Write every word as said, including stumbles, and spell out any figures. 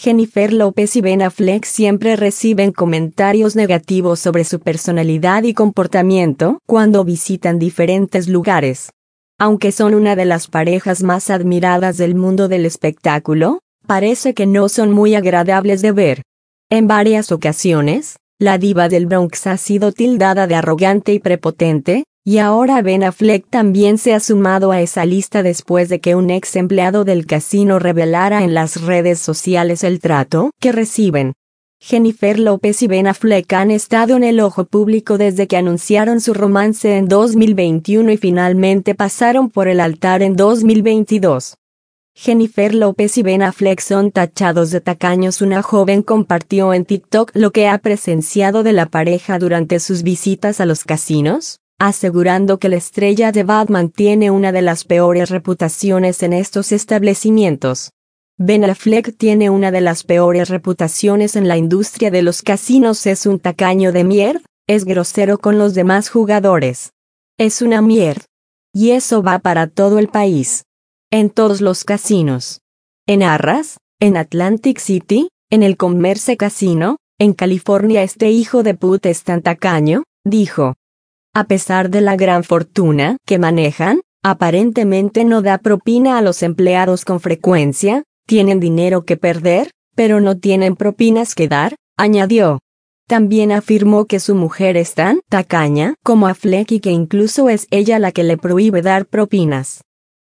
Jennifer López y Ben Affleck siempre reciben comentarios negativos sobre su personalidad y comportamiento cuando visitan diferentes lugares. Aunque son una de las parejas más admiradas del mundo del espectáculo, parece que no son muy agradables de ver. En varias ocasiones, la diva del Bronx ha sido tildada de arrogante y prepotente, y ahora Ben Affleck también se ha sumado a esa lista después de que un ex empleado del casino revelara en las redes sociales el trato que reciben. Jennifer López y Ben Affleck han estado en el ojo público desde que anunciaron su romance en dos mil veintiuno y finalmente pasaron por el altar en dos mil veintidós. Jennifer López y Ben Affleck son tachados de tacaños. Una joven compartió en TikTok lo que ha presenciado de la pareja durante sus visitas a los casinos, asegurando que la estrella de Batman tiene una de las peores reputaciones en estos establecimientos. Ben Affleck tiene una de las peores reputaciones en la industria de los casinos. Es un tacaño de mierda, es grosero con los demás jugadores. Es una mierda. Y eso va para todo el país. En todos los casinos. En Arras, en Atlantic City, en el Commerce Casino, en California. Este hijo de puta es tan tacaño, dijo. A pesar de la gran fortuna que manejan, aparentemente no da propina a los empleados con frecuencia, tienen dinero que perder, pero no tienen propinas que dar, añadió. También afirmó que su mujer es tan tacaña como Affleck y que incluso es ella la que le prohíbe dar propinas.